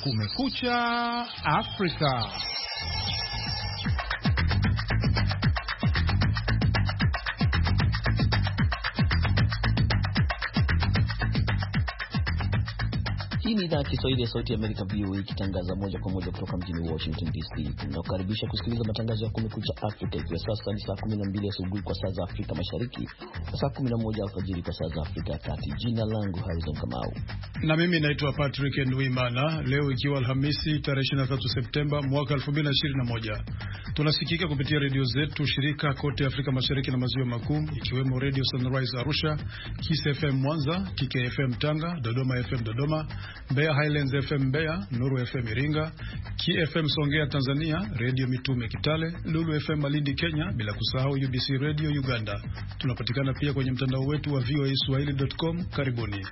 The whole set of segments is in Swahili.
Kumekucha Afrika. Hii ni idhaa ya Kiswahili ya Sauti ya Amerika VOA ikitangaza moja kwa moja kutoka mjini Washington DC. Tunakukaribisha kusikiliza matangazo ya Kumekucha Afrika ikiwa sasa ni saa 12 asubuhi kwa saa za Afrika Mashariki na saa 11 alfajiri kwa saa za Afrika ya Kati. Jina langu Harrison Kamau. Na mimi naitwa Patrick Ndwimana. Leo ikiwa Alhamisi tarehe 23 Septemba mwaka 2021. Tunasikika kupitia redio zetu shirika kote Afrika Mashariki na Maziwa Makuu, ikiwemo Radio Sunrise Arusha, Kiss FM Mwanza, KKFM Tanga, Dodoma FM Dodoma, Mbeya Highlands FM Mbeya, Nuru FM Iringa, KFM Songea Tanzania, Radio Mitume Kitale, Lulu FM Malindi Kenya, bila kusahau UBC Radio Uganda. Tunapatikana pia kwenye mtandao wetu wa voaswahili.com. Karibuni.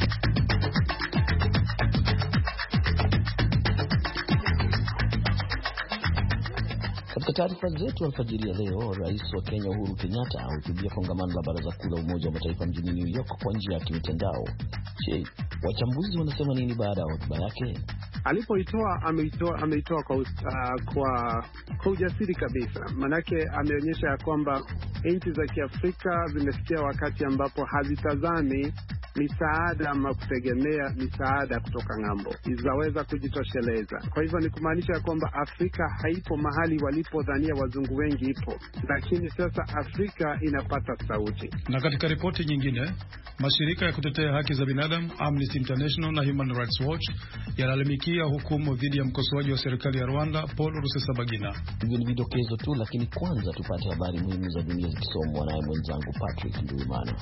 Katika taarifa zetu alfajiri ya leo, Rais wa Kenya Uhuru Kenyatta ahutubia kongamano la Baraza Kuu la Umoja wa Mataifa mjini New York kwa njia ya kimitandao. Je, wachambuzi wanasema nini baada ya hotuba yake? Alipoitoa ameitoa kwa ujasiri kabisa. Manake ameonyesha ya kwamba nchi za Kiafrika zimefikia wakati ambapo hazitazami misaada ama kutegemea misaada kutoka ng'ambo, izaweza kujitosheleza. Kwa hivyo ni kumaanisha ya kwamba Afrika haipo mahali walipodhania wazungu wengi ipo, lakini sasa Afrika inapata sauti. Na katika ripoti nyingine, mashirika ya kutetea haki za binadamu Amnesty International na Human Rights Watch yalalamikia hukumu dhidi ya mkosoaji wa serikali ya Rwanda Paul Rusesabagina. Hivi ni vidokezo tu, lakini kwanza tupate habari muhimu za dunia zikisomwa naye mwenzangu Patrick Ndwimana.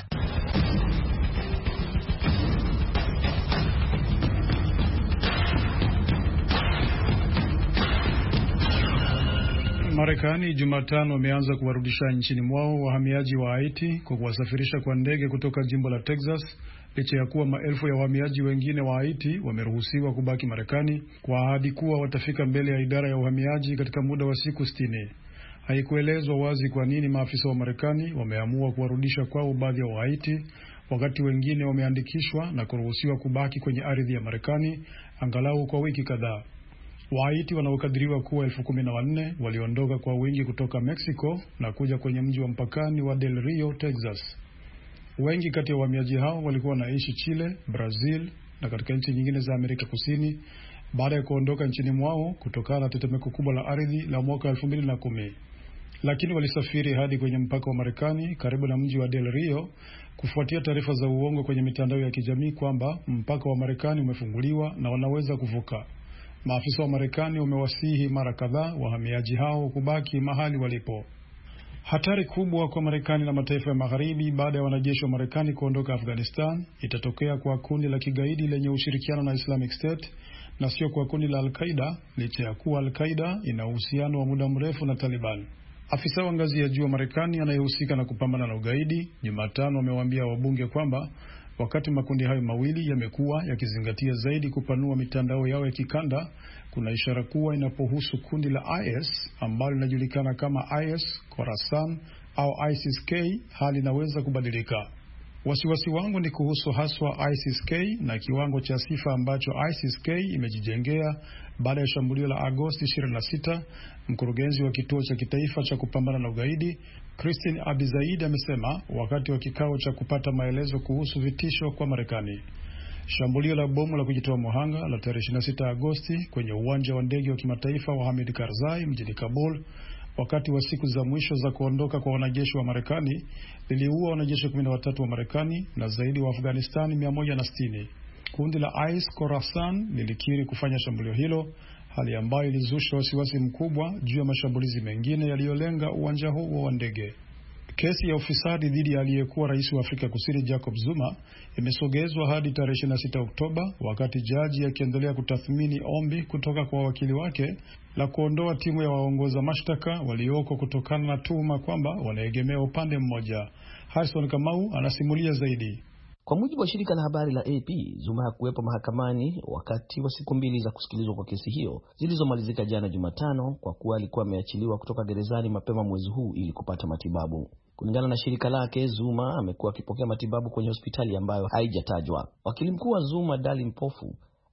Marekani Jumatano wameanza kuwarudisha nchini mwao wahamiaji wa Haiti kwa kuwasafirisha kwa ndege kutoka jimbo la Texas, licha ya kuwa maelfu ya wahamiaji wengine wa Haiti wameruhusiwa kubaki Marekani kwa ahadi kuwa watafika mbele ya idara ya uhamiaji katika muda wa siku 60. Haikuelezwa wazi kwa nini maafisa wa Marekani wameamua kuwarudisha kwao baadhi ya Wahaiti wakati wengine wameandikishwa na kuruhusiwa kubaki kwenye ardhi ya Marekani angalau kwa wiki kadhaa. Wahaiti wanaokadiriwa kuwa 14,000 waliondoka kwa wingi kutoka Mexico na kuja kwenye mji wa mpakani wa Del Rio, Texas. Wengi kati ya wahamiaji hao walikuwa wanaishi Chile, Brazil na katika nchi nyingine za Amerika Kusini baada ya kuondoka nchini mwao kutokana na tetemeko kubwa la ardhi la mwaka 2010. Lakini walisafiri hadi kwenye mpaka wa Marekani karibu na mji wa Del Rio kufuatia taarifa za uongo kwenye mitandao ya kijamii kwamba mpaka wa Marekani umefunguliwa na wanaweza kuvuka. Maafisa wa Marekani wamewasihi mara kadhaa wahamiaji hao kubaki mahali walipo. Hatari kubwa kwa Marekani na mataifa ya Magharibi baada ya wanajeshi wa Marekani kuondoka Afghanistan itatokea kwa kundi la kigaidi lenye ushirikiano na Islamic State na sio kwa kundi la Al-Qaeda, licha ya kuwa Al-Qaeda ina uhusiano wa muda mrefu na Taliban. Afisa wa ngazi ya juu wa Marekani anayehusika na kupambana na ugaidi Jumatano amewaambia wabunge kwamba wakati makundi hayo mawili yamekuwa yakizingatia zaidi kupanua mitandao yao ya kikanda, kuna ishara kuwa inapohusu kundi la IS ambalo linajulikana kama IS Khorasan au ISIS-K, hali inaweza kubadilika. Wasiwasi wangu ni kuhusu haswa ISIS-K na kiwango cha sifa ambacho ISIS-K imejijengea baada ya shambulio la Agosti 26, mkurugenzi wa kituo cha kitaifa cha kupambana na ugaidi Christine Abizaid amesema wakati wa kikao cha kupata maelezo kuhusu vitisho kwa Marekani. Shambulio la bomu la kujitoa muhanga la tarehe 26 Agosti kwenye uwanja wa ndege wa kimataifa wa Hamid Karzai mjini Kabul wakati wa siku za mwisho za kuondoka kwa wanajeshi wa Marekani liliua wanajeshi 13 wa Marekani na zaidi wa Afghanistan 160. Kundi la IS Khorasan lilikiri kufanya shambulio hilo, hali ambayo ilizusha wasiwasi mkubwa juu ya mashambulizi mengine yaliyolenga uwanja huo wa ndege. Kesi ya ufisadi dhidi ya aliyekuwa rais wa Afrika Kusini Jacob Zuma imesogezwa hadi tarehe 26 Oktoba wakati jaji akiendelea kutathmini ombi kutoka kwa wakili wake la kuondoa timu ya waongoza mashtaka walioko kutokana na tuhuma kwamba wanaegemea upande mmoja. Harrison Kamau anasimulia zaidi. Kwa mujibu wa shirika la habari la AP, Zuma hakuwepo mahakamani wakati wa siku 2 za kusikilizwa kwa kesi hiyo zilizomalizika jana Jumatano kwa kuwa alikuwa ameachiliwa kutoka gerezani mapema mwezi huu ili kupata matibabu. Kulingana na shirika lake, Zuma amekuwa akipokea matibabu kwenye hospitali ambayo haijatajwa. Wakili mkuu wa Zuma, Dali Mpofu,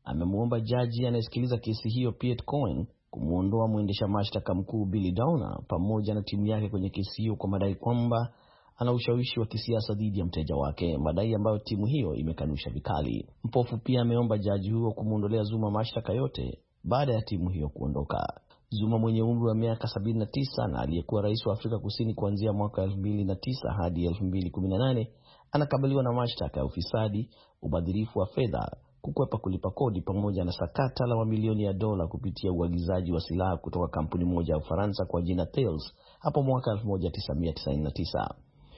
amemwomba jaji anayesikiliza kesi hiyo Piet Cohen kumuondoa mwendesha mashtaka mkuu Billy Downer pamoja na timu yake kwenye kesi hiyo kwa madai kwamba ana ushawishi wa kisiasa dhidi ya mteja wake, madai ambayo timu hiyo imekanusha vikali. Mpofu pia ameomba jaji huyo kumuondolea Zuma mashtaka yote baada ya timu hiyo kuondoka. Zuma mwenye umri wa miaka 79 na aliyekuwa rais wa Afrika Kusini kuanzia mwaka 2009 hadi 2018 anakabiliwa na mashtaka ya ufisadi, ubadhirifu wa fedha, kukwepa kulipa kodi pamoja na sakata la mamilioni ya dola kupitia uagizaji wa silaha kutoka kampuni moja ya Ufaransa kwa jina Thales hapo mwaka 1999.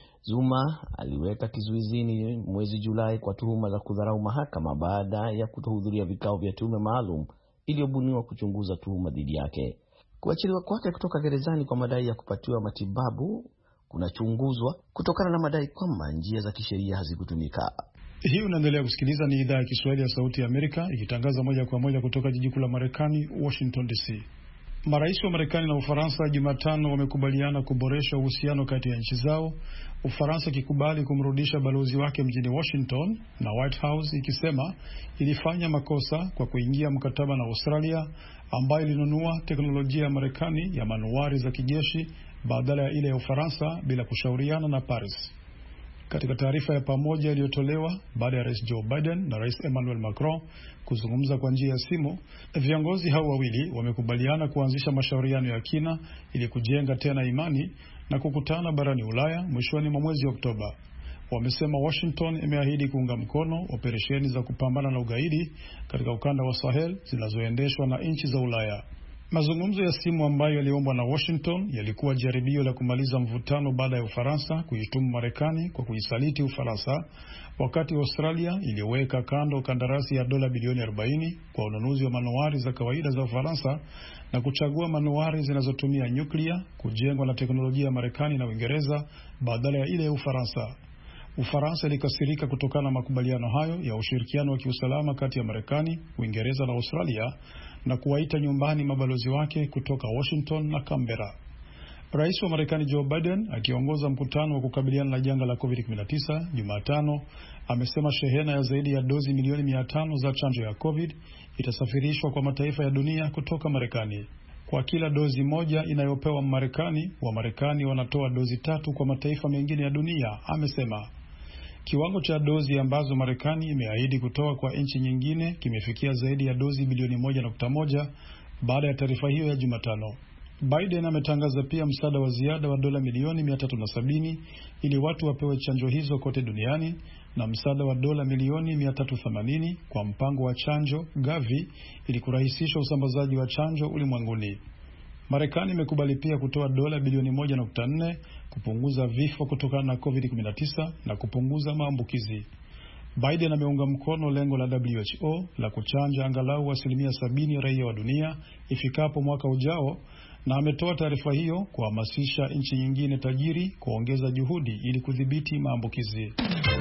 Zuma aliweka kizuizini mwezi Julai kwa tuhuma za kudharau mahakama baada ya kutohudhuria vikao vya tume maalum iliyobuniwa kuchunguza tuhuma dhidi yake. Kuachiliwa kwake kutoka gerezani kwa madai ya kupatiwa matibabu kunachunguzwa kutokana na madai kwamba njia za kisheria hazikutumika. Hii unaendelea kusikiliza, ni idhaa ya Kiswahili ya Sauti ya Amerika ikitangaza moja kwa moja kutoka jiji kuu la Marekani, Washington DC. Marais wa Marekani na Ufaransa Jumatano wamekubaliana kuboresha uhusiano kati ya nchi zao, Ufaransa ikikubali kumrudisha balozi wake mjini Washington na White House ikisema ilifanya makosa kwa kuingia mkataba na Australia ambayo ilinunua teknolojia ya Marekani ya manuari za kijeshi badala ya ile ya Ufaransa bila kushauriana na Paris. Katika taarifa ya pamoja iliyotolewa baada ya Rais Joe Biden na Rais Emmanuel Macron kuzungumza kwa njia ya simu, viongozi hao wawili wamekubaliana kuanzisha mashauriano ya kina ili kujenga tena imani na kukutana barani Ulaya mwishoni mwa mwezi Oktoba. Wamesema Washington imeahidi kuunga mkono operesheni za kupambana na ugaidi katika ukanda wa Sahel zinazoendeshwa na nchi za Ulaya. Mazungumzo ya simu ambayo yaliombwa na Washington yalikuwa jaribio la kumaliza mvutano baada ya Ufaransa kuishtumu Marekani kwa kuisaliti Ufaransa, wakati Australia iliweka kando kandarasi ya dola bilioni 40 kwa ununuzi wa manuari za kawaida za Ufaransa na kuchagua manuari zinazotumia nyuklia kujengwa na teknolojia ya Marekani na Uingereza badala ya ile ya Ufaransa. Ufaransa ilikasirika kutokana na makubaliano hayo ya ushirikiano wa kiusalama kati ya Marekani, Uingereza na Australia na kuwaita nyumbani mabalozi wake kutoka Washington na Canberra. Rais wa Marekani Joe Biden akiongoza mkutano wa kukabiliana na janga la COVID-19 Jumatano amesema shehena ya zaidi ya dozi milioni 500 za chanjo ya COVID itasafirishwa kwa mataifa ya dunia kutoka Marekani. Kwa kila dozi moja inayopewa Marekani, wa Marekani wanatoa dozi 3 kwa mataifa mengine ya dunia, amesema. Kiwango cha dozi ambazo Marekani imeahidi kutoa kwa nchi nyingine kimefikia zaidi ya dozi bilioni 1.1 baada ya taarifa hiyo ya Jumatano. Biden ametangaza pia msaada wa ziada wa dola milioni 370 ili watu wapewe chanjo hizo kote duniani na msaada wa dola milioni 380 kwa mpango wa chanjo Gavi ili kurahisisha usambazaji wa chanjo ulimwenguni. Marekani imekubali pia kutoa dola bilioni 1.4 kupunguza vifo kutokana na COVID-19 na kupunguza maambukizi. Biden ameunga mkono lengo la WHO la kuchanja angalau 70% ya raia wa dunia ifikapo mwaka ujao na ametoa taarifa hiyo kuhamasisha nchi nyingine tajiri kuongeza juhudi ili kudhibiti maambukizi.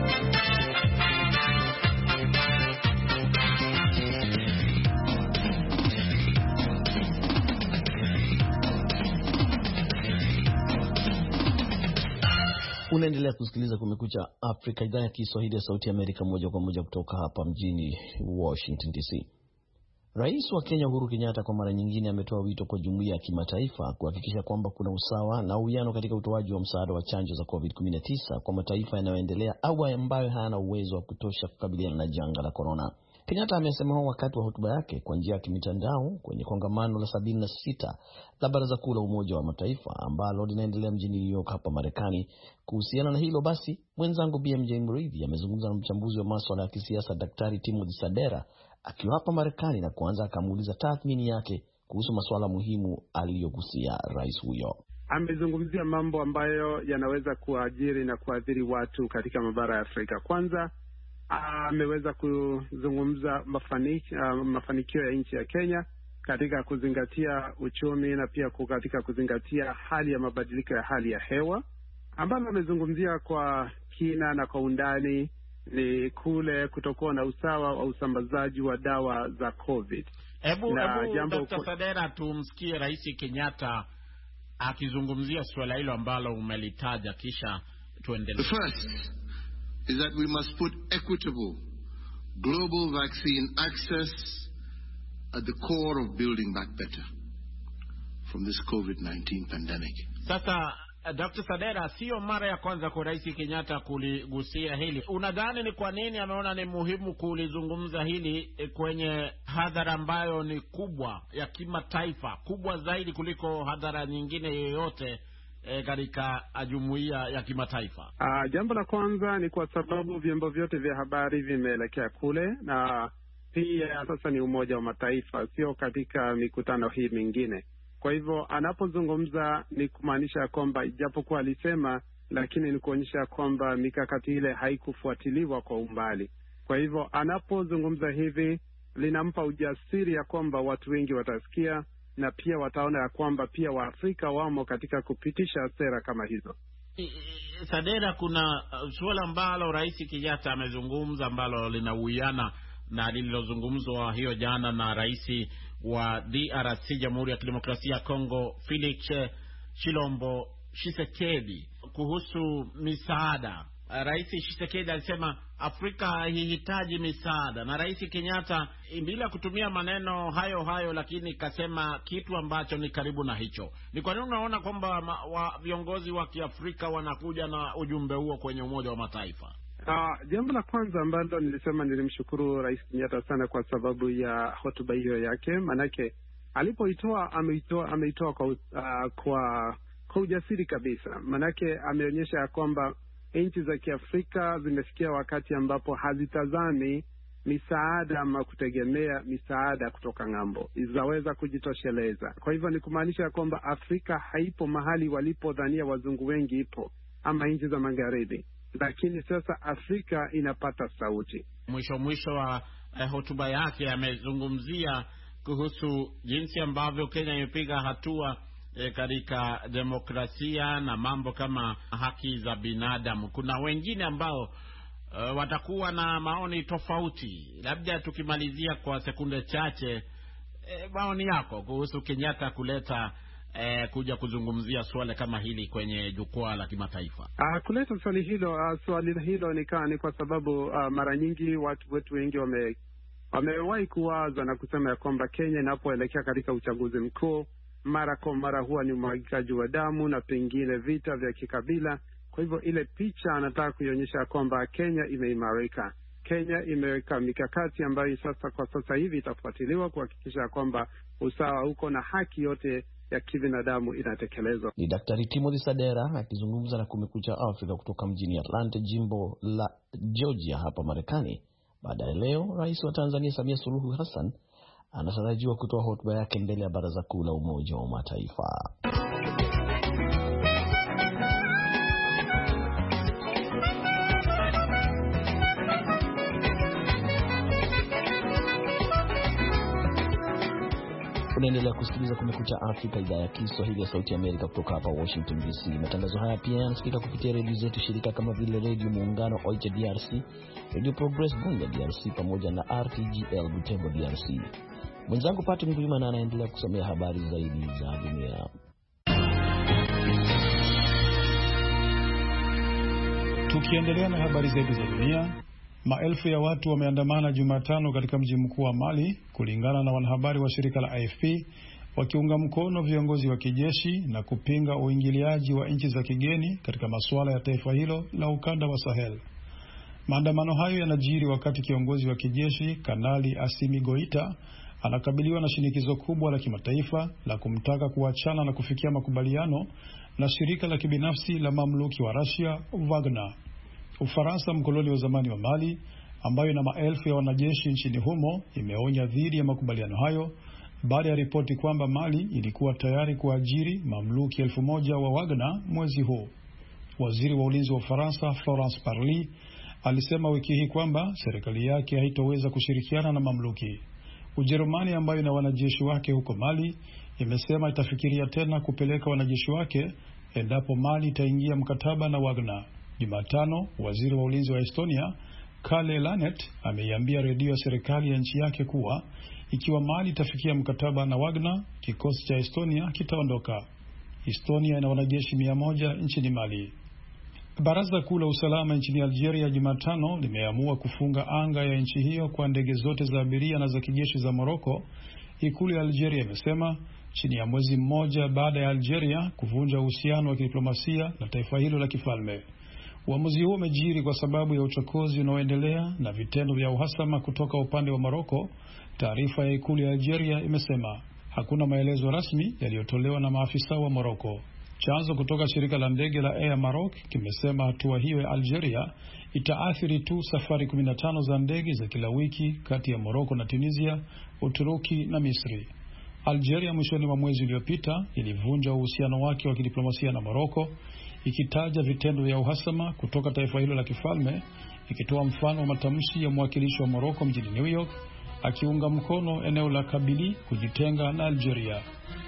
Unaendelea kusikiliza Kumekucha Afrika, idhaa ya Kiswahili ya Sauti ya Amerika, moja kwa moja kutoka hapa mjini Washington DC. Rais wa Kenya Uhuru Kenyatta kwa mara nyingine ametoa wito kwa jumuiya ya kimataifa kuhakikisha kwamba kuna usawa na uwiano katika utoaji wa msaada wa chanjo za COVID-19 kwa mataifa yanayoendelea au ambayo hayana uwezo wa kutosha kukabiliana na janga la corona. Kenyatta amesema wakati wa hotuba yake kwa njia ya kimitandao kwenye kongamano la 76 la Baraza Kuu la Umoja wa Mataifa ambalo linaendelea mjini New York hapa Marekani. Kuhusiana na hilo basi, mwenzangu BMJ Mridhi amezungumza na mchambuzi wa masuala ya kisiasa Daktari Timothy Sadera akiwa hapa Marekani na kuanza akamuuliza tathmini yake kuhusu masuala muhimu aliyogusia rais huyo. Amezungumzia mambo ambayo yanaweza kuajiri na kuathiri watu katika mabara ya Afrika. Kwanza ameweza kuzungumza mafanikio ya nchi ya Kenya katika kuzingatia uchumi na pia katika kuzingatia hali ya mabadiliko ya hali ya hewa, ambalo amezungumzia kwa kina na kwa undani ni kule kutokuwa na usawa wa usambazaji wa dawa za COVID. Hebu Dr. Sadera, tumsikie Rais Kenyatta akizungumzia swala hilo ambalo umelitaja, kisha tuendelee. The first is that we must put equitable, global vaccine access at the core of building back better from this COVID-19 pandemic. Sasa Dr. Sadera, sio mara ya kwanza kwa Rais Kenyatta kuligusia hili. Unadhani ni kwa nini ameona ni muhimu kulizungumza hili kwenye hadhara ambayo ni kubwa ya kimataifa, kubwa zaidi kuliko hadhara nyingine yoyote katika jumuiya ya kimataifa? Jambo la kwanza ni kwa sababu vyombo vyote vya habari vimeelekea kule, na pia sasa ni Umoja wa Mataifa, sio katika mikutano hii mingine. Kwa hivyo anapozungumza ni kumaanisha kwamba ijapokuwa alisema, lakini ni kuonyesha kwamba mikakati ile haikufuatiliwa kwa umbali. Kwa hivyo anapozungumza hivi linampa ujasiri ya kwamba watu wengi watasikia, na pia wataona ya kwamba pia Waafrika wamo katika kupitisha sera kama hizo. Sadera, kuna suala ambalo Rais Kenyatta amezungumza ambalo linauiana na lililozungumzwa hiyo jana na Rais wa DRC, Jamhuri ya Kidemokrasia ya Kongo, Felix Tshilombo Tshisekedi, kuhusu misaada. Rais Tshisekedi alisema Afrika haihitaji misaada, na Rais Kenyatta bila kutumia maneno hayo hayo, lakini kasema kitu ambacho ni karibu na hicho. Ni kwa nini unaona kwamba viongozi wa Kiafrika wanakuja na ujumbe huo kwenye Umoja wa Mataifa? Jambo la kwanza ambalo nilisema, nilimshukuru Rais Kenyatta sana kwa sababu ya hotuba hiyo yake, manake alipoitoa ameitoa kwa ujasiri kabisa. Manake ameonyesha ya kwamba nchi za Kiafrika zimefikia wakati ambapo hazitazami misaada ama kutegemea misaada kutoka ng'ambo, zaweza kujitosheleza. Kwa hivyo ni kumaanisha kwamba Afrika haipo mahali walipodhania wazungu wengi ipo, ama nchi za magharibi, lakini sasa Afrika inapata sauti. Mwisho wa hotuba yake amezungumzia kuhusu jinsi ambavyo Kenya imepiga hatua katika demokrasia na mambo kama haki za binadamu. Kuna wengine ambao watakuwa na maoni tofauti. Labda tukimalizia kwa sekunde chache, maoni yako kuhusu Kenyatta kuleta kuja kuzungumzia swala kama hili kwenye jukwaa la kimataifa. Kuleta swali hilo ni kwa sababu mara nyingi watu wetu wengi wamewahi kuwaza na kusema ya kwamba Kenya inapoelekea katika uchaguzi mkuu, mara kwa mara huwa ni umwagikaji wa damu na pengine vita vya kikabila. Kwa hivyo ile picha anataka kuionyesha kwamba Kenya imeimarika. Kenya imeweka mikakati ambayo kwa sasa hivi itafuatiliwa kuhakikisha kwamba usawa huko na haki yote ya kibinadamu inatekelezwa. Ni Daktari Timothy Sadera akizungumza na Kumekucha Afrika kutoka mjini Atlanta, jimbo la Georgia hapa Marekani. Baadaye leo Rais wa Tanzania Samia Suluhu Hassan anatarajiwa kutoa hotuba yake mbele ya Baraza Kuu la Umoja wa Mataifa. Unaendelea kusikiliza Kumekucha Afrika, idhaa ya Kiswahili ya Sauti ya Amerika kutoka hapa Washington DC. Matangazo haya pia yanasikika kupitia redio zetu shirika kama vile Radio Muungano Oicha DRC, Radio Progress Bunga DRC, pamoja na RTGL Butembo DRC. Mwenzangu Patrick Mbuyimana anaendelea kusomea habari zaidi za dunia. Tukiendelea na habari zaidi za dunia, maelfu ya watu wameandamana Jumatano katika mji mkuu wa Mali, kulingana na wanahabari wa shirika la AFP, wakiunga mkono viongozi wa kijeshi na kupinga uingiliaji wa nchi za kigeni katika masuala ya taifa hilo la ukanda wa Sahel. Maandamano hayo yanajiri wakati kiongozi wa kijeshi Kanali Assimi Goita anakabiliwa na shinikizo kubwa la kimataifa la kumtaka kuachana na kufikia makubaliano na shirika la kibinafsi la mamluki wa Russia Wagner. Ufaransa, mkoloni wa zamani wa Mali, ambayo ina maelfu ya wanajeshi nchini humo, imeonya dhidi ya makubaliano hayo baada ya ripoti kwamba Mali ilikuwa tayari kuajiri mamluki 1,000 wa Wagner mwezi huu. Waziri wa ulinzi wa Ufaransa Florence Parly alisema wiki hii kwamba serikali yake haitoweza kushirikiana na mamluki. Ujerumani, ambayo ina wanajeshi wake huko Mali, imesema itafikiria tena kupeleka wanajeshi wake endapo Mali itaingia mkataba na Wagner. Jumatano, waziri wa ulinzi wa Estonia Kalle Lanet ameiambia redio ya serikali ya nchi yake kuwa ikiwa Mali itafikia mkataba na Wagner, kikosi cha Estonia kitaondoka. Estonia ina wanajeshi 100 nchini Mali. Baraza Kuu la Usalama nchini Algeria Jumatano limeamua kufunga anga ya nchi hiyo kwa ndege zote za abiria na za kijeshi za Moroko. Ikulu ya Algeria imesema chini ya mwezi mmoja baada ya Algeria kuvunja uhusiano wa kidiplomasia na taifa hilo la kifalme. Uamuzi huo umejiri kwa sababu ya uchokozi unaoendelea na vitendo vya uhasama kutoka upande wa Moroko. Taarifa ya ikulu ya Algeria imesema hakuna maelezo rasmi yaliyotolewa na maafisa wa Moroko. Chanzo kutoka shirika la ndege la Air Maroc kimesema hatua hiyo ya Algeria itaathiri tu safari 15 za ndege za kila wiki kati ya Moroko na Tunisia, Uturuki na Misri. Algeria mwishoni mwa mwezi uliopita ilivunja uhusiano wake wa kidiplomasia na Moroko, ikitaja vitendo vya uhasama kutoka taifa hilo la kifalme, ikitoa mfano wa matamshi ya mwakilishi wa Moroko mjini New York akiunga mkono eneo la Kabili kujitenga na Algeria.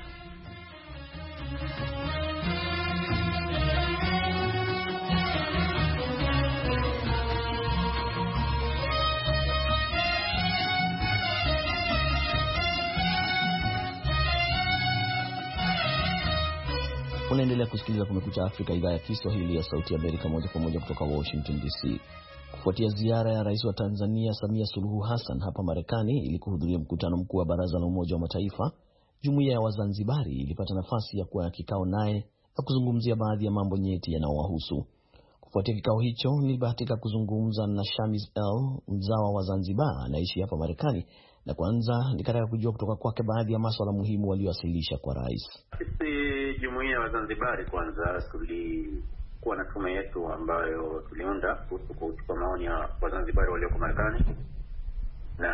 Unaendelea kusikiliza Kumekucha Afrika, idhaa ya Kiswahili ya Sauti ya Amerika, moja kwa moja kutoka Washington DC. Kufuatia ziara ya Rais wa Tanzania Samia Suluhu Hassan hapa Marekani ili kuhudhuria mkutano mkuu wa Baraza la Umoja wa Mataifa, Jumuiya ya Wazanzibari ilipata nafasi ya kuwa na kikao naye na kuzungumzia baadhi ya mambo nyeti yanayowahusu. Kufuatia kikao hicho, nilibahatika kuzungumza na Shamis El, mzawa wa Zanzibar anaishi hapa Marekani, na kwanza nikataka kujua kutoka kwake baadhi ya masuala muhimu waliowasilisha kwa rais. Sisi Jumuiya ya Zanzibari kwanza tulikuwa na tume yetu ambayo tuliunda kuchukua maoni ya Wazanzibari walioko Marekani, na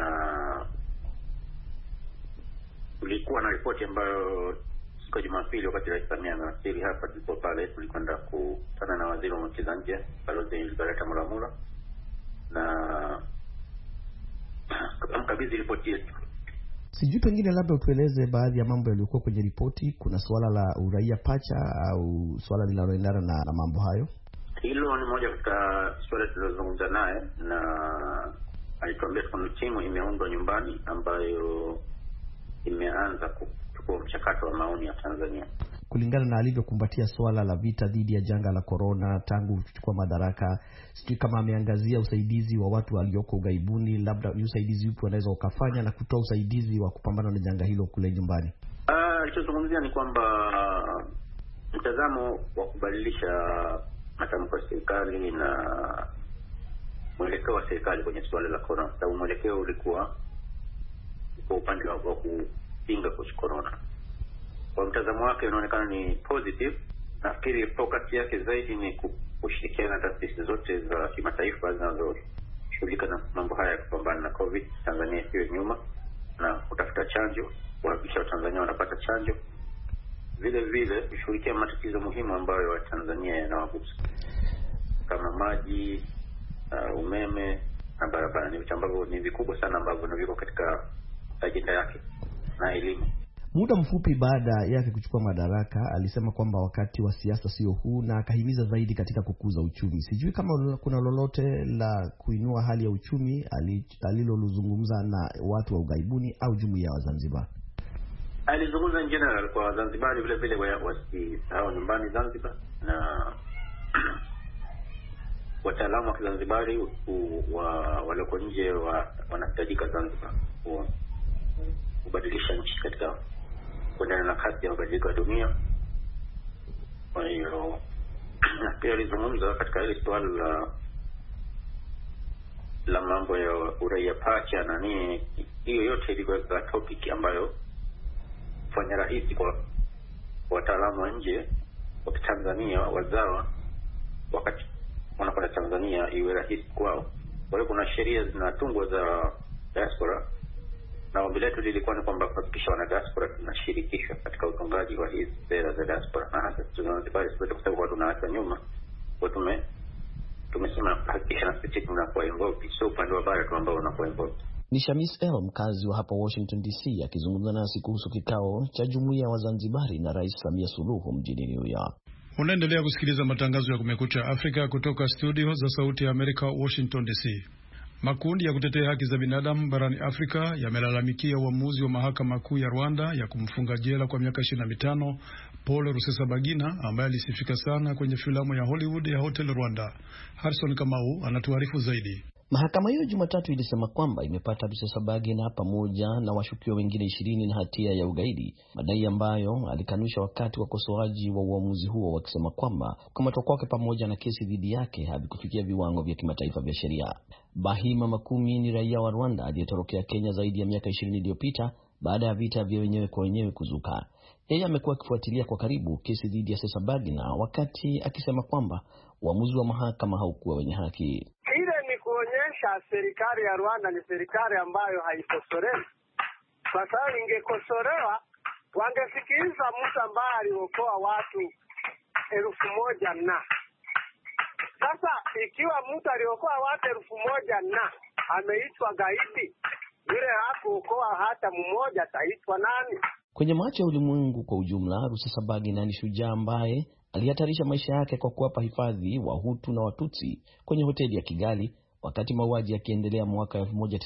tulikuwa na ripoti ambayo siku ya Jumapili wakati Rais Samia amewasili hapa, tulipo pale tulikwenda kukutana na waziri wa mambo ya nje Balozi Liberata Mulamula na mkabidhi ripoti yetu. Sijui pengine labda utueleze baadhi ya mambo yaliyokuwa kwenye ripoti. Kuna suala la uraia pacha au suala linaloendana na mambo hayo? Hilo ni moja katika suala tulizozungumza naye, na alituambia kuna timu imeundwa nyumbani ambayo imeanza kuchukua mchakato wa maoni ya Tanzania. Kulingana na alivyokumbatia swala la vita dhidi ya janga la corona tangu kuchukua madaraka, sijui kama ameangazia usaidizi wa watu walioko ughaibuni, labda usaidizi upi wanaweza ukafanya na kutoa usaidizi wa kupambana na janga hilo kule nyumbani. Alichozungumzia ni kwamba mtazamo wa kubadilisha matamko ya serikali na mwelekeo wa serikali kwenye suala la corona, sababu mwelekeo ulikuwa kwa upande wa kupinga corona. Kwa mtazamo wake unaonekana ni positive. Nafikiri focus yake zaidi ni kushirikiana na taasisi zote za kimataifa zinazoshughulika na mambo haya ya kupambana na COVID. Tanzania isiwe nyuma na kutafuta chanjo, kuhakikisha Watanzania wanapata chanjo. Vile vile kushughulikia matatizo muhimu ambayo Watanzania yanawahusu kama maji, umeme na barabara. Ni vitu ambavyo ni vikubwa sana ambavyo viko katika ajenda yake, na elimu. Muda mfupi baada yake kuchukua madaraka, alisema kwamba wakati wa siasa sio huu, na akahimiza zaidi katika kukuza uchumi. Sijui kama kuna lolote la kuinua hali ya uchumi aliloluzungumza na watu wa ughaibuni au jumuiya ya Zanzibar. Alizungumza in general kwa Zanzibar, vile vile wasisahau nyumbani Zanzibar, na wataalamu wa Zanzibari walioko nje wanahitajika Zanzibar kubadilisha nchi katika kuendana na kasi ya mabadiliko ya dunia. Kwa hiyo pia alizungumza katika ile swala la mambo ya uraia pacha na nini. Hiyo yote ilikuwa topic ambayo fanya rahisi kwa wataalamu wa nje wa Tanzania wazawa wakati wanakwenda Tanzania iwe rahisi kwao. Kwa hiyo kuna sheria zinatungwa za diaspora, na ombi letu lilikuwa ni kwamba kuhakikisha wana diaspora tunashirikishwa katika utungaji wa hizi sera za diaspora, na hasa tunazibali sote kwa sababu tunaacha nyuma. Kwa tumesema kuhakikisha na sisi tunakuwa involved, sio upande wa bara tu ambao unakuwa involved. Ni Shamis El, mkazi wa hapa Washington DC, akizungumza nasi kuhusu kikao cha Jumuiya wa Zanzibari na Rais Samia Suluhu mjini New York. Unaendelea kusikiliza matangazo ya Kumekucha Afrika kutoka studio za Sauti ya Amerika, Washington DC. Makundi ya kutetea haki za binadamu barani Afrika yamelalamikia uamuzi wa mahakama kuu ya Rwanda ya kumfunga jela kwa miaka 25 Paul Rusesabagina ambaye alisifika sana kwenye filamu ya Hollywood ya Hotel Rwanda. Harrison Kamau anatuarifu zaidi. Mahakama hiyo Jumatatu ilisema kwamba imepata Rusesabagina pamoja na washukiwa wengine 20 na hatia ya ugaidi, madai ambayo alikanusha wakati wakosoaji wa uamuzi huo wakisema kwamba kukamatwa kwake pamoja na kesi dhidi yake havikufikia viwango vya kimataifa vya sheria. Bahima Makumi ni raia wa Rwanda aliyetorokea Kenya zaidi ya miaka 20 iliyopita baada ya vita vya wenyewe kwa wenyewe kuzuka. Yeye amekuwa akifuatilia kwa karibu kesi dhidi ya Rusesabagina, wakati akisema kwamba uamuzi wa mahakama haukuwa wenye haki. Serikali ya Rwanda ni serikali ambayo haikosolewi. Kwa sababu ingekosolewa, wangesikiliza mtu ambaye aliokoa watu 1,000 na. Sasa ikiwa mtu aliokoa watu 1,000 na ameitwa gaidi, yule hakuokoa hata mmoja ataitwa nani? Kwenye macho ya ulimwengu kwa ujumla, Rusesabagina ni shujaa ambaye alihatarisha maisha yake kwa kuwapa hifadhi Wahutu na Watutsi kwenye hoteli ya Kigali wakati mauaji yakiendelea mwaka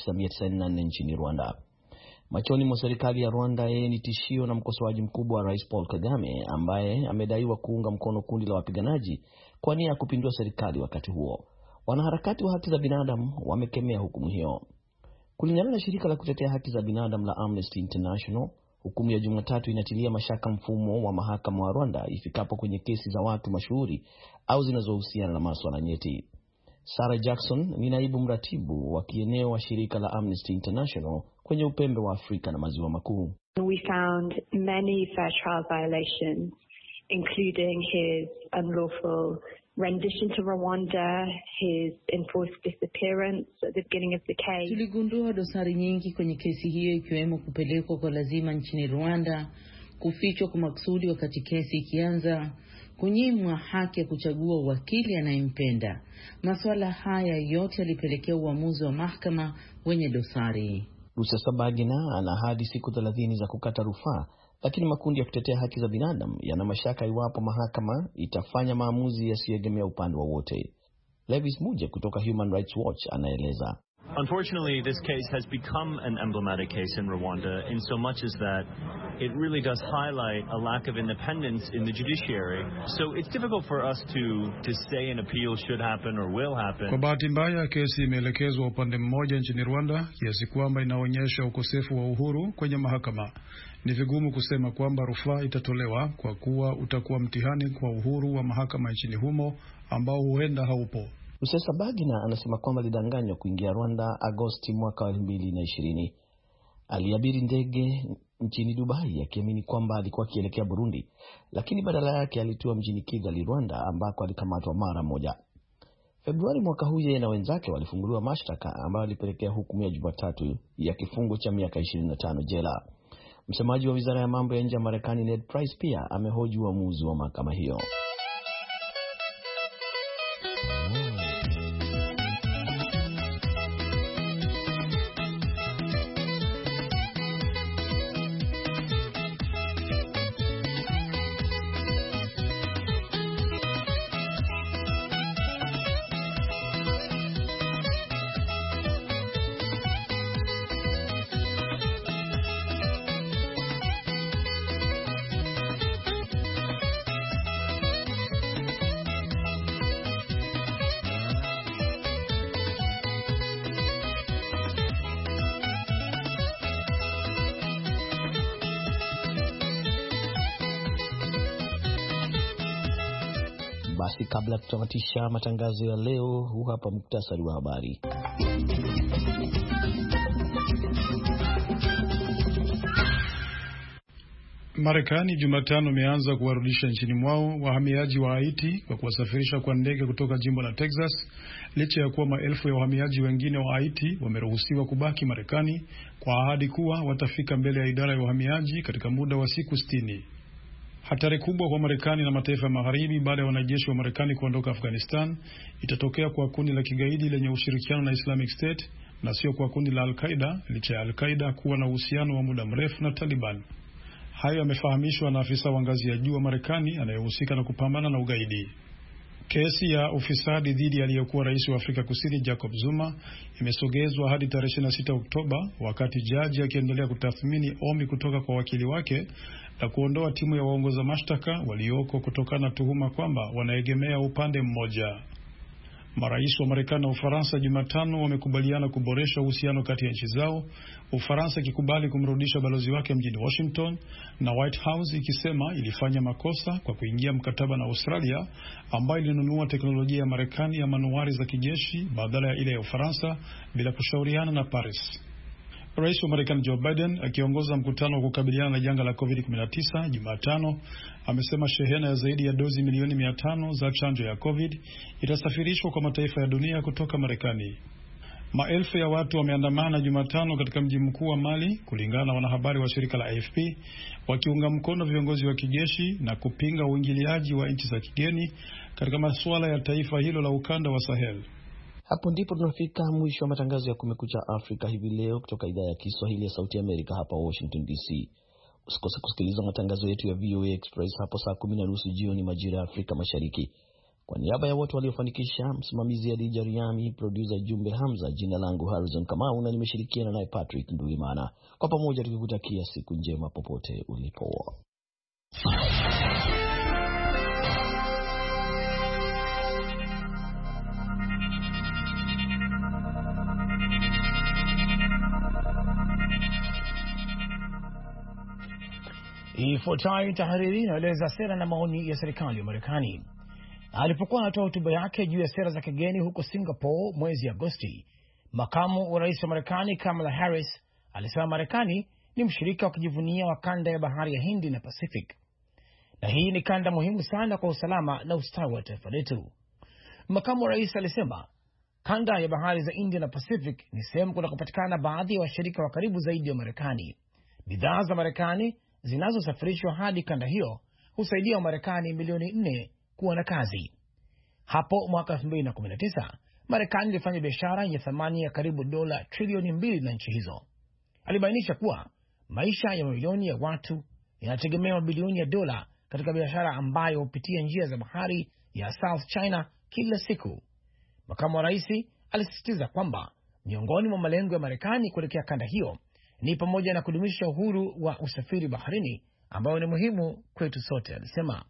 1994 nchini Rwanda. Machoni mwa serikali ya Rwanda, yeye ni tishio na mkosoaji mkubwa wa Rais Paul Kagame ambaye amedaiwa kuunga mkono kundi la wapiganaji kwa nia ya kupindua serikali wakati huo. Wanaharakati wa haki za binadamu wamekemea hukumu hiyo. Kulingana na shirika la kutetea haki za binadamu la Amnesty International, hukumu ya Jumatatu inatilia mashaka mfumo wa mahakama wa Rwanda ifikapo kwenye kesi za watu mashuhuri au zinazohusiana na masuala nyeti. Sarah Jackson ni naibu mratibu wa kieneo wa shirika la Amnesty International kwenye upembe wa Afrika na maziwa makuu. We found many fair trial violations, including his unlawful rendition to Rwanda, his enforced disappearance at the beginning of the case. Tuligundua dosari nyingi kwenye kesi hiyo, ikiwemo kupelekwa kwa lazima nchini Rwanda, kufichwa kwa makusudi wakati kesi ikianza, kunyimwa haki ya kuchagua wakili anayempenda. Masuala haya yote yalipelekea uamuzi wa mahakama wenye dosari. Rusesabagina ana hadi siku 30 za kukata rufaa, lakini makundi ya kutetea haki za binadamu yana mashaka iwapo mahakama itafanya maamuzi yasiyoegemea upande wowote. Levis Muje kutoka Human Rights Watch anaeleza. Unfortunately, this case has become an emblematic case in Rwanda in so much as that it really does highlight a lack of independence in the judiciary. So it's difficult for us to say an appeal should happen or will happen. Kwa bahati mbaya, kesi imeelekezwa upande mmoja nchini Rwanda kiasi kwamba inaonyesha ukosefu wa uhuru kwenye mahakama. Ni vigumu kusema kwamba rufaa itatolewa kwa kuwa utakuwa mtihani kwa uhuru wa mahakama nchini humo ambao huenda haupo. Rusesabagina anasema kwamba alidanganywa kuingia Rwanda Agosti mwaka 2020. Aliabiri ndege nchini Dubai akiamini kwamba alikuwa akielekea Burundi, lakini badala yake alitua mjini Kigali, Rwanda, ambako alikamatwa mara moja. Februari mwaka huu yeye na wenzake walifunguliwa mashtaka ambayo alipelekea hukumu ya Jumatatu ya kifungo cha miaka 25 jela. Msemaji wa Wizara ya Mambo ya Nje ya Marekani Ned Price pia amehoji uamuzi wa mahakama hiyo. Basi kabla tutamatisha matangazo ya leo, huu hapa muktasari wa habari. Marekani Jumatano imeanza kuwarudisha nchini mwao wahamiaji wa Haiti kwa kuwasafirisha kwa ndege kutoka jimbo la Texas, licha ya kuwa maelfu ya wahamiaji wengine wa Haiti wameruhusiwa kubaki Marekani kwa ahadi kuwa watafika mbele ya idara ya uhamiaji katika muda wa siku 60. Hatari kubwa kwa Marekani na mataifa ya magharibi baada ya wanajeshi wa Marekani kuondoka Afghanistan itatokea kwa kundi la kigaidi lenye ushirikiano na Islamic State na sio kwa kundi la Al-Qaeda, licha ya Al-Qaeda kuwa na uhusiano wa muda mrefu na Taliban. Hayo yamefahamishwa na afisa wa ngazi ya juu wa Marekani anayehusika na kupambana na ugaidi. Kesi ya ufisadi dhidi ya aliyekuwa rais wa Afrika Kusini Jacob Zuma imesogezwa hadi tarehe 26 Oktoba, wakati jaji akiendelea kutathmini ombi kutoka kwa wakili wake na kuondoa timu ya waongoza mashtaka walioko kutokana na tuhuma kwamba wanaegemea upande mmoja. Marais wa Marekani na Ufaransa Jumatano wamekubaliana kuboresha uhusiano kati ya nchi zao, Ufaransa ikikubali kumrudisha balozi wake mjini Washington na White House ikisema ilifanya makosa kwa kuingia mkataba na Australia ambayo ilinunua teknolojia ya Marekani ya manuari za kijeshi badala ya ile ya Ufaransa bila kushauriana na Paris. Rais wa Marekani Joe Biden akiongoza mkutano wa kukabiliana na janga la COVID-19 Jumatano amesema shehena ya zaidi ya dozi milioni 500 za chanjo ya COVID itasafirishwa kwa mataifa ya dunia kutoka Marekani. Maelfu ya watu wameandamana Jumatano katika mji mkuu wa Mali, kulingana na wanahabari wa shirika la AFP, wakiunga mkono viongozi wa kijeshi na kupinga uingiliaji wa nchi za kigeni katika masuala ya taifa hilo la ukanda wa Sahel. Hapo ndipo tunafika mwisho wa matangazo ya Kumekucha Afrika hivi leo kutoka idhaa ya Kiswahili ya Sauti Amerika hapa Washington DC. Usikose kusikiliza matangazo yetu ya VOA Express hapo saa 10:30 jioni majira ya Afrika Mashariki. Kwa niaba ya wote waliofanikisha, msimamizi Adija Riami, producer Jumbe Hamza, jina langu Harrison Kamau na nimeshirikiana naye Patrick Nduimana. Kwa pamoja tukikutakia siku njema popote ulipo. Ifuatayo tahariri inaeleza sera na maoni ya serikali ya Marekani. Alipokuwa anatoa hotuba yake juu ya sera za kigeni huko Singapore mwezi Agosti, makamu wa rais wa Marekani Kamala Harris alisema Marekani ni mshirika wa kujivunia wa kanda ya bahari ya Hindi na Pacific, na hii ni kanda muhimu sana kwa usalama na ustawi wa taifa letu. Makamu wa rais alisema kanda ya bahari za India na Pacific ni sehemu kunakopatikana baadhi ya washirika wa karibu zaidi wa Marekani. Bidhaa za Marekani zinazosafirishwa hadi kanda hiyo husaidia wa Marekani milioni 4 kuwa na kazi. Hapo mwaka 2019, Marekani ilifanya biashara yenye thamani ya karibu dola trilioni 2 na nchi hizo. Alibainisha kuwa maisha ya mamilioni ya watu yanategemea mabilioni ya dola katika biashara ambayo hupitia njia za bahari ya South China kila siku. Makamu wa rais alisisitiza kwamba miongoni mwa malengo ya Marekani kuelekea kanda hiyo ni pamoja na kudumisha uhuru wa usafiri baharini ambao ni muhimu kwetu sote. Alisema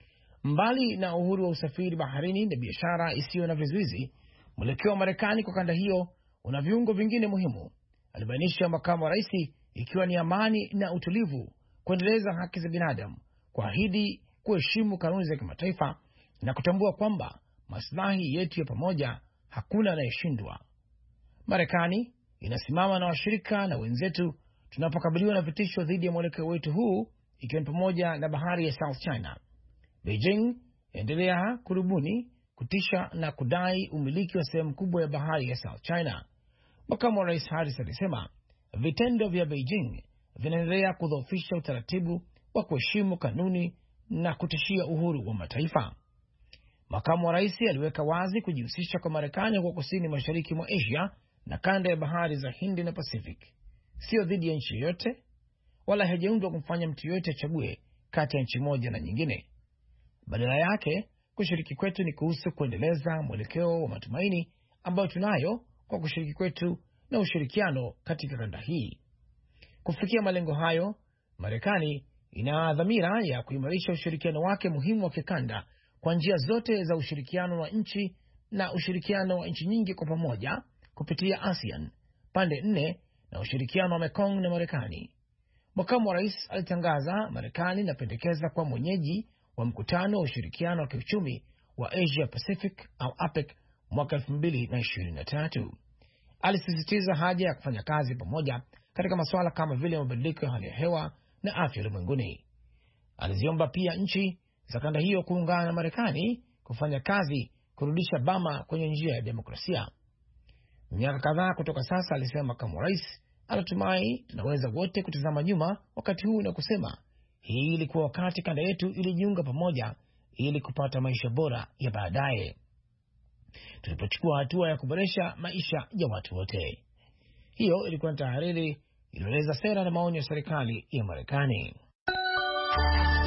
mbali na uhuru wa usafiri baharini na biashara isiyo na vizuizi, mwelekeo wa Marekani kwa kanda hiyo una viungo vingine muhimu. Alibainisha makamu wa rais, ikiwa ni amani na utulivu, kuendeleza haki za binadamu, kuahidi kuheshimu kanuni za kimataifa na kutambua kwamba maslahi yetu ya pamoja hakuna anayeshindwa. Marekani inasimama na washirika na wenzetu tunapokabiliwa na vitisho dhidi ya mwelekeo wetu huu, ikiwa ni pamoja na bahari ya South China. Beijing endelea kurubuni, kutisha na kudai umiliki wa sehemu kubwa ya bahari ya South China. Makamu wa rais Harris alisema vitendo vya Beijing vinaendelea kudhoofisha utaratibu wa kuheshimu kanuni na kutishia uhuru wa mataifa. Makamu wa rais aliweka wazi kujihusisha kwa Marekani kwa kusini mashariki mwa Asia na kanda ya bahari za Hindi na Pacific sio dhidi ya nchi yoyote, wala hajaundwa kumfanya mtu yoyote achague kati ya nchi moja na nyingine. Badala yake, kushiriki kwetu ni kuhusu kuendeleza mwelekeo wa matumaini ambayo tunayo kwa kushiriki kwetu na ushirikiano katika kanda hii. Kufikia malengo hayo, Marekani ina dhamira ya kuimarisha ushirikiano wake muhimu wa kikanda kwa njia zote za ushirikiano wa nchi na ushirikiano wa nchi nyingi kwa pamoja kupitia ASEAN, pande 4 na ushirikiano wa Mekong na Marekani. Makamu wa rais alitangaza Marekani inapendekeza kwa mwenyeji wa mkutano wa ushirikiano wa kiuchumi wa Asia Pacific au APEC mwaka 2023. Alisisitiza haja ya kufanya kazi pamoja katika masuala kama vile mabadiliko ya hali ya hewa na afya ulimwenguni. Aliziomba pia nchi za kanda hiyo kuungana na Marekani kufanya kazi kurudisha Burma kwenye njia ya demokrasia. Miaka kadhaa kutoka sasa, alisema makamu wa rais, anatumai tunaweza wote kutazama nyuma wakati huu na kusema hii ilikuwa wakati kanda yetu ilijiunga pamoja ili kupata maisha bora ya baadaye, tulipochukua hatua ya kuboresha maisha ya watu wote. Hiyo ilikuwa ni tahariri iliyoeleza sera na maoni ya serikali ya Marekani.